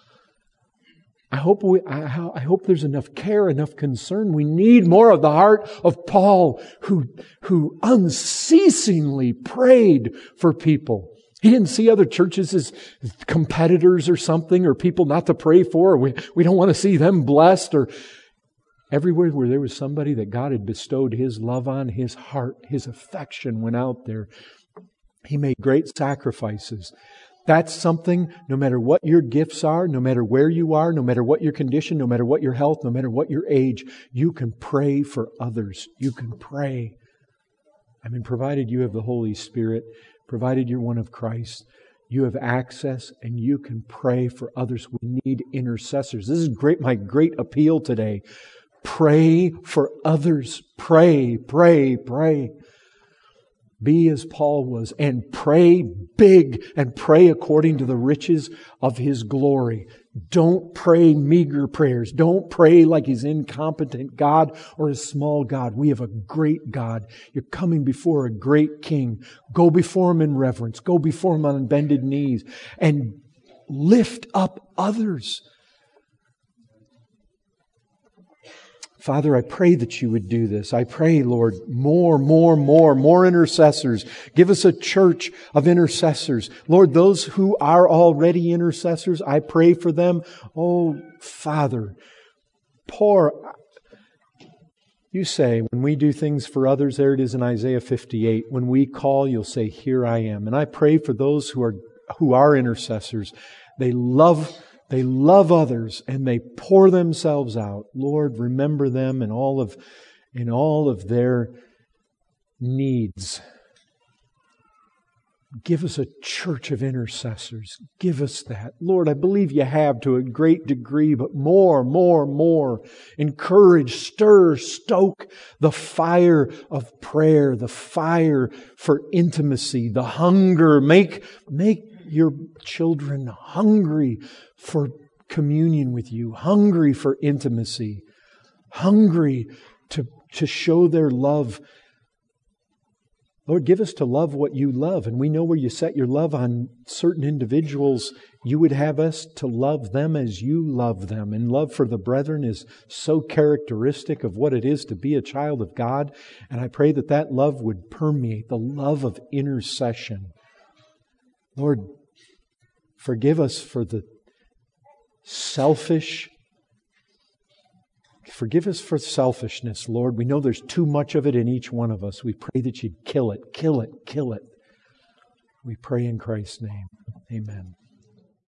I hope we, I, I hope there's enough care, enough concern. We need more of the heart of Paul, who, who unceasingly prayed for people. He didn't see other churches as competitors or something, or people not to pray for. Or we, we don't want to see them blessed. Or everywhere where there was somebody that God had bestowed His love on, His heart, His affection went out there. He made great sacrifices. That's something, no matter what your gifts are, no matter where you are, no matter what your condition, no matter what your health, no matter what your age, you can pray for others. You can pray. I mean, provided you have the Holy Spirit, provided you're one of Christ, you have access and you can pray for others. We need intercessors. This is great, my great appeal today. Pray for others. Pray, pray, pray. Be as Paul was, and pray big and pray according to the riches of His glory. Don't pray meager prayers. Don't pray like He's incompetent God or a small God. We have a great God. You're coming before a great King. Go before Him in reverence. Go before Him on bended knees and lift up others. Father, I pray that You would do this. I pray, Lord, more, more, more, more intercessors. Give us a church of intercessors. Lord, those who are already intercessors, I pray for them. Oh, Father, pour. You say, when we do things for others, there it is in Isaiah fifty-eight, when we call, You'll say, here I am. And I pray for those who are, who are intercessors. They love They love others and they pour themselves out. Lord, remember them in all of, in all of their needs. Give us a church of intercessors. Give us that. Lord, I believe You have to a great degree, but more, more, more. Encourage, stir, stoke the fire of prayer, the fire for intimacy, the hunger. Make, make Your children hungry for communion with You, hungry for intimacy, hungry to, to show their love. Lord, give us to love what You love. And we know where You set Your love on certain individuals, You would have us to love them as You love them. And love for the brethren is so characteristic of what it is to be a child of God. And I pray that that love would permeate, the love of intercession. Lord, forgive us for the selfish. Forgive us for selfishness, Lord. We know there's too much of it in each one of us. We pray that You'd kill it, kill it, kill it. We pray in Christ's name. Amen.